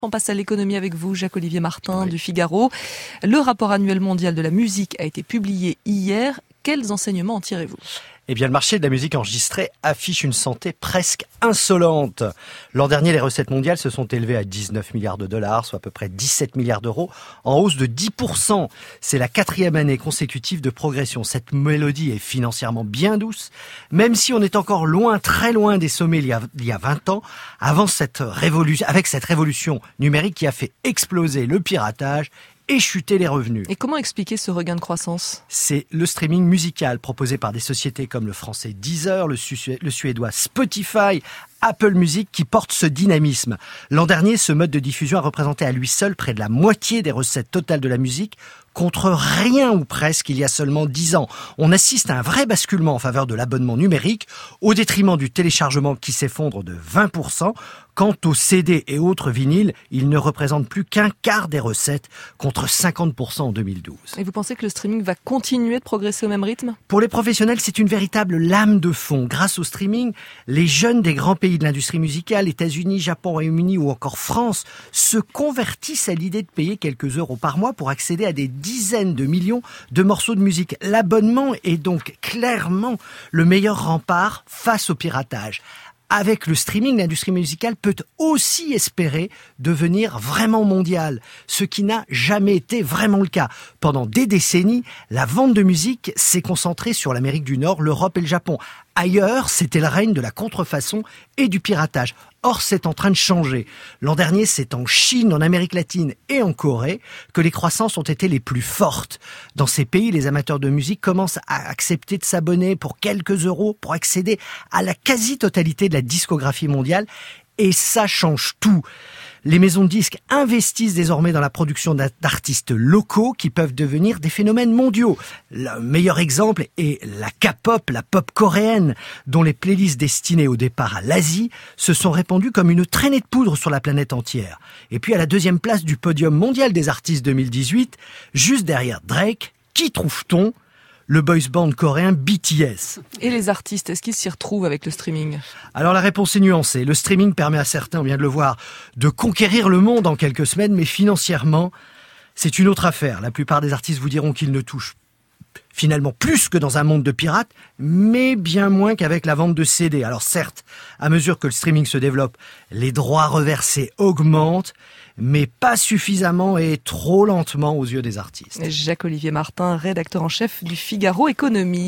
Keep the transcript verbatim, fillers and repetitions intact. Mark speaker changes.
Speaker 1: On passe à l'économie avec vous, Jacques-Olivier Martin, oui. du Figaro. Le rapport annuel mondial de la musique a été publié hier. Quels enseignements en tirez-vous ?
Speaker 2: Eh bien, le marché de la musique enregistrée affiche une santé presque insolente. L'an dernier, les recettes mondiales se sont élevées à dix-neuf milliards de dollars, soit à peu près dix-sept milliards d'euros, en hausse de dix pour cent. C'est la quatrième année consécutive de progression. Cette mélodie est financièrement bien douce, même si on est encore loin, très loin des sommets il y a, il y a vingt ans, avant cette révolution, avec cette révolution numérique qui a fait exploser le piratage et chuter les revenus.
Speaker 1: Et comment expliquer ce regain de croissance ?
Speaker 2: C'est le streaming musical proposé par des sociétés comme le français Deezer, le, su- le suédois Spotify, Apple Music qui porte ce dynamisme. L'an dernier, ce mode de diffusion a représenté à lui seul près de la moitié des recettes totales de la musique, contre rien ou presque il y a seulement dix ans. On assiste à un vrai basculement en faveur de l'abonnement numérique, au détriment du téléchargement qui s'effondre de vingt pour cent. Quant aux C D et autres vinyles, ils ne représentent plus qu'un quart des recettes, contre cinquante pour cent en deux mille douze.
Speaker 1: Et vous pensez que le streaming va continuer de progresser au même rythme ?
Speaker 2: Pour les professionnels, c'est une véritable lame de fond. Grâce au streaming, les jeunes des grands pays de l'industrie musicale, États-Unis, Japon, Royaume-Uni ou encore France, se convertissent à l'idée de payer quelques euros par mois pour accéder à des dizaines de millions de morceaux de musique. L'abonnement est donc clairement le meilleur rempart face au piratage. Avec le streaming, l'industrie musicale peut aussi espérer devenir vraiment mondiale, ce qui n'a jamais été vraiment le cas. Pendant des décennies, la vente de musique s'est concentrée sur l'Amérique du Nord, l'Europe et le Japon. Ailleurs, c'était le règne de la contrefaçon et du piratage. Or, c'est en train de changer. L'an dernier, c'est en Chine, en Amérique latine et en Corée que les croissances ont été les plus fortes. Dans ces pays, les amateurs de musique commencent à accepter de s'abonner pour quelques euros pour accéder à la quasi-totalité de la discographie mondiale. Et ça change tout. Les maisons de disques investissent désormais dans la production d'artistes locaux qui peuvent devenir des phénomènes mondiaux. Le meilleur exemple est la K-pop, la pop coréenne, dont les playlists destinées au départ à l'Asie se sont répandues comme une traînée de poudre sur la planète entière. Et puis à la deuxième place du podium mondial des artistes deux mille dix-huit, juste derrière Drake, qui trouve-t-on ? Le boys band coréen B T S.
Speaker 1: Et les artistes, est-ce qu'ils s'y retrouvent avec le streaming ?
Speaker 2: Alors la réponse est nuancée. Le streaming permet à certains, on vient de le voir, de conquérir le monde en quelques semaines, mais financièrement, c'est une autre affaire. La plupart des artistes vous diront qu'ils ne touchent finalement plus que dans un monde de pirates, mais bien moins qu'avec la vente de C D. Alors certes, à mesure que le streaming se développe, les droits reversés augmentent, mais pas suffisamment et trop lentement aux yeux des artistes.
Speaker 1: Jacques-Olivier Martin, rédacteur en chef du Figaro Économie.